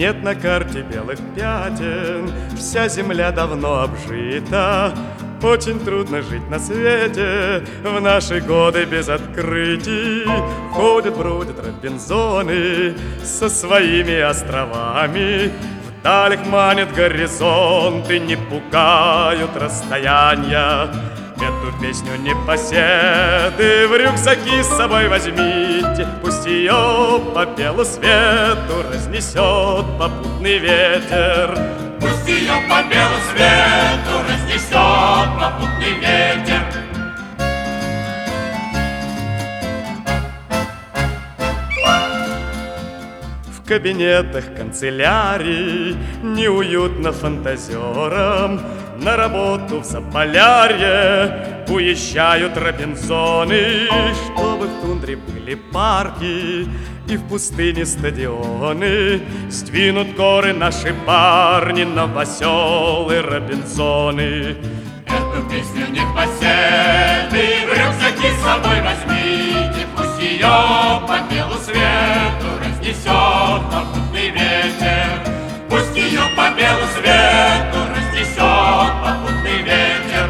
Нет на карте белых пятен, вся земля давно обжита. Очень трудно жить на свете в наши годы без открытий. Ходят-бродят Робинзоны со своими островами. Вдаль их манят горизонты, не пугают расстояния. Эту песню непоседы в рюкзаки с собой возьмите. Пусть ее по белу свету разнесет попутный ветер. Пусть ее по белу свету разнесет попутный ветер. В кабинетах канцелярий неуютно фантазерам. На работу в Заполярье уезжают Робинзоны, чтобы в тундре были парки и в пустыне стадионы. Сдвинут горы наши парни, новоселы Робинзоны. Эту песню непоседы в рюкзаки с собой возьмите. Пусть ее по белу свету разнесет попутный ветер. Пусть ее по белу свету разнесет попутный ветер.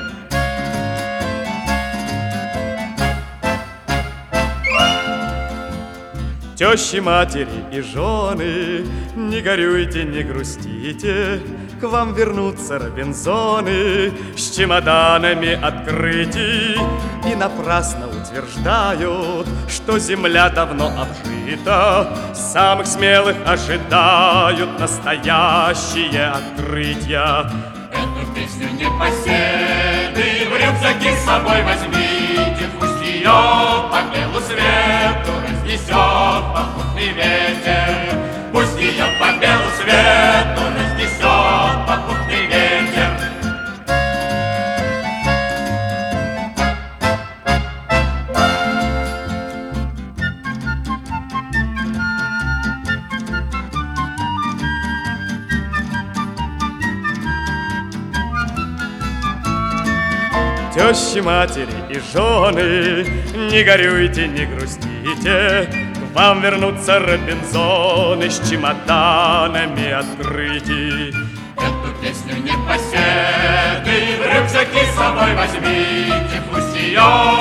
Тещи, матери и жены, не горюйте, не грустите. К вам вернутся Робинзоны с чемоданами открытий. И напрасно утверждают, что земля давно обжита. Самых смелых ожидают настоящие открытия. Эту песню непоседы в рюкзаки с собой возьмите. Пусть ее по белу свету разнесет попутный ветер. Пусть ее по белу свету разнесет попутный ветер. Тещи, матери и жены, не горюйте, не грустите. К вам вернутся Робинзоны с чемоданами открытий. Эту песню непоседы в рюкзаки с собой возьмите. Пусть ее